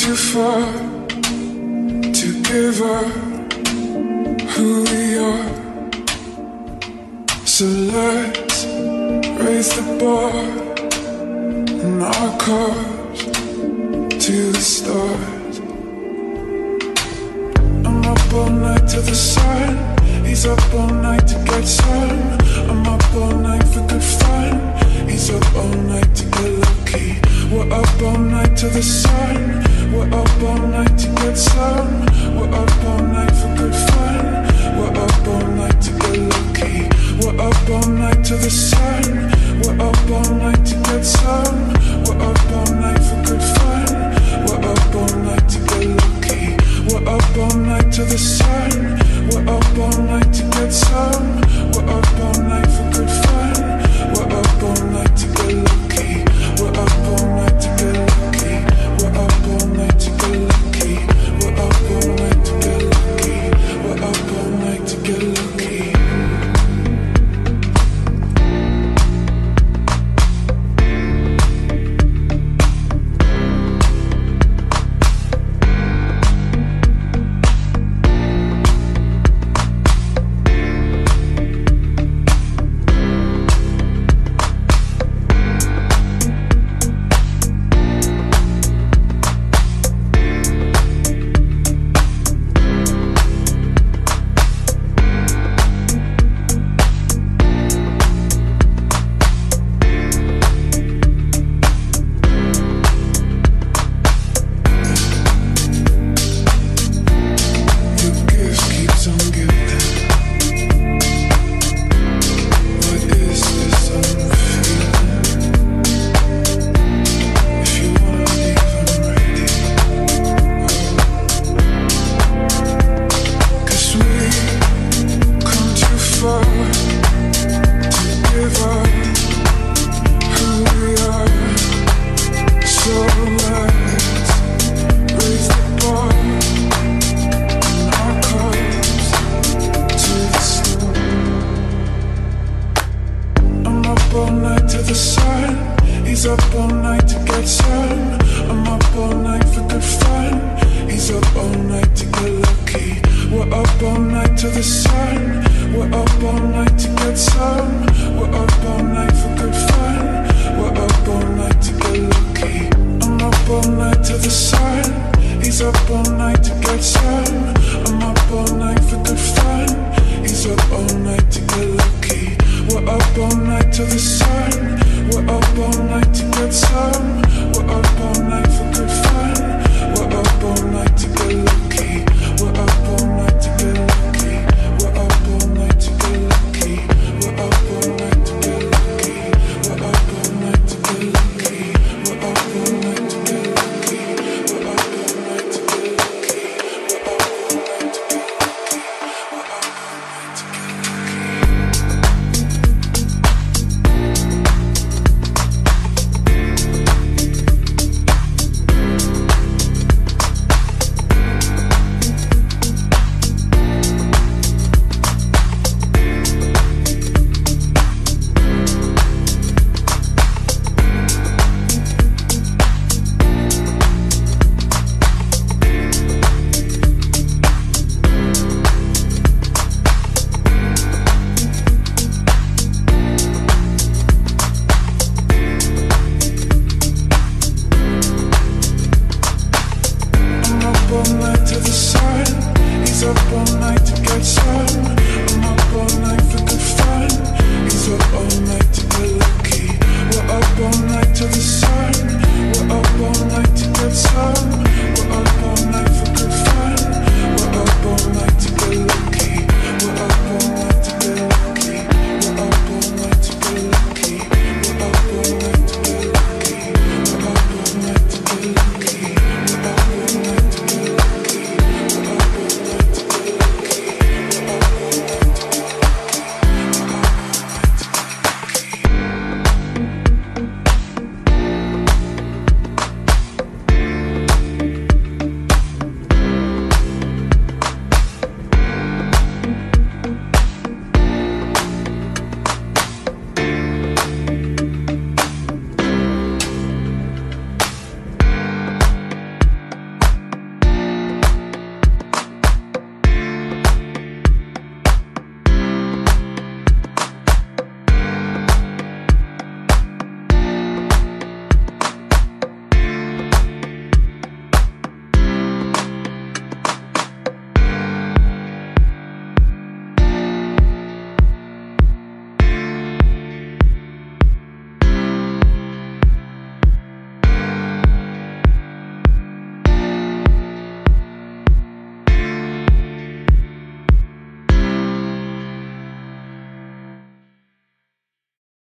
too far to give up who we are. So let's raise the bar and our cars to the stars. I'm up all night to the sun. He's up all night to get some. I'm up all night for good fun. He's up all night to get lucky. We're up all night to the sun. We're up all night to get some. We're up all night for good fun. We're up all night to get lucky. We're up all night to the sun. We're up all night to get some. We're up all night for good fun. We're up all night to get lucky. We're up all night to the sun. We're up all night to get some. We're up all night for good fun. We're up all night to get lucky. We're up all night to get lucky. We're up all night to get lucky. We're up all night to get lucky. We're up all night to get lucky. We're up all night to get some. We're up all